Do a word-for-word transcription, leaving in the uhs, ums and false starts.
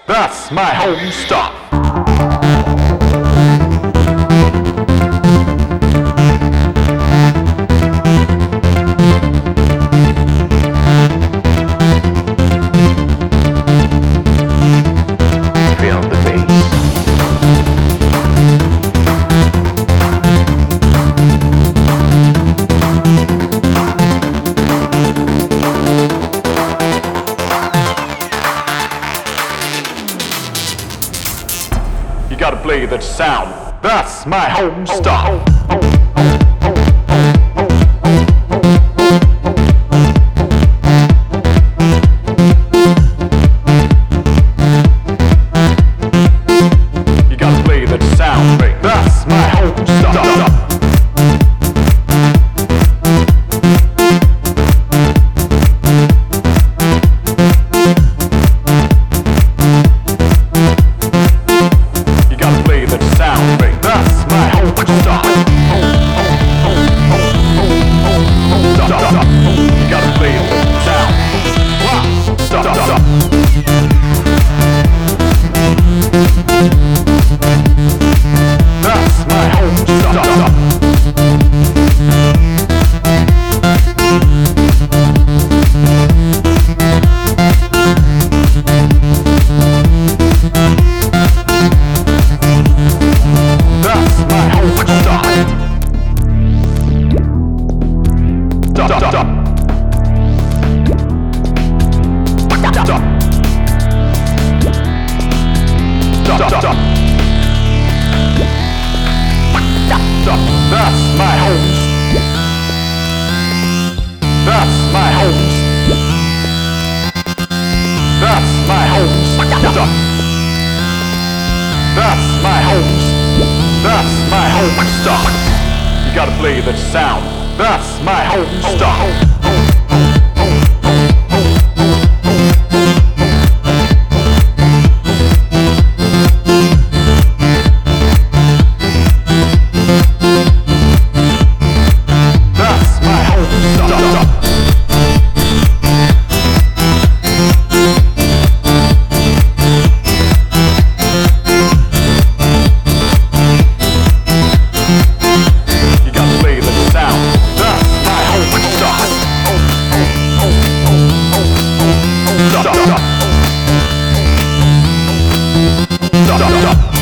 That's my home stuff. Feel the bass. You gotta play that sound. That's my home stuff. You gotta play that sound. That's my home stuff. That's my home. That's my home. That's my home. That's my home. That's my home stuff. You gotta play that sound. That's my home stuff. Stop, stop, stop.